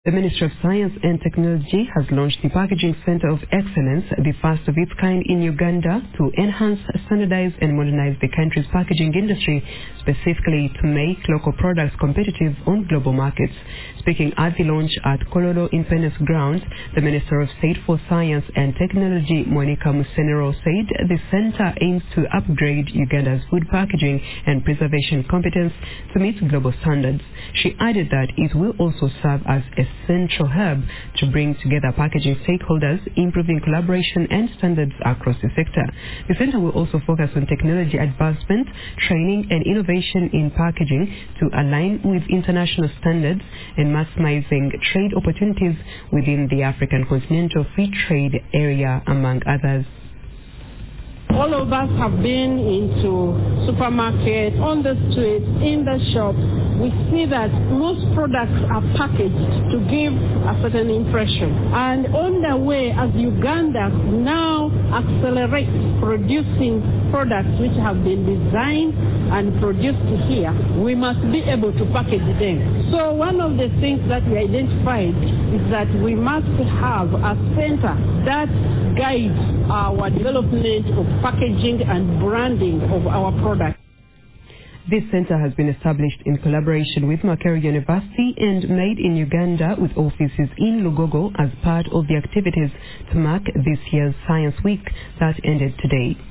The Ministry of Science and Technology has launched the Packaging Center of Excellence, the first of its kind in Uganda, to enhance, standardize and modernize the country's packaging industry, specifically to make local products competitive on global markets. Speaking at the launch at Kololo Independence Grounds, the Minister of State for Science and Technology, Monica Musenero, said the center aims to upgrade Uganda's food packaging and preservation competence to meet global standards. She added that it will also serve as a central hub to bring together packaging stakeholders, improving collaboration and standards across the sector. The center will also focus on technology advancement, training and innovation in packaging to align with international standards and maximizing trade opportunities within the African Continental Free Trade Area, among others. All of us have been into supermarkets, on the streets, in the shops. We see that most products are packaged to give a certain impression. And on the way, as Uganda now accelerates producing products which have been designed and produced here, we must be able to package them. So one of the things that we identified is that we must have a center that guides our development of packaging and branding of our products. This center has been established in collaboration with Makerere University and Made in Uganda, with offices in Lugogo, as part of the activities to mark this year's Science Week that ended today.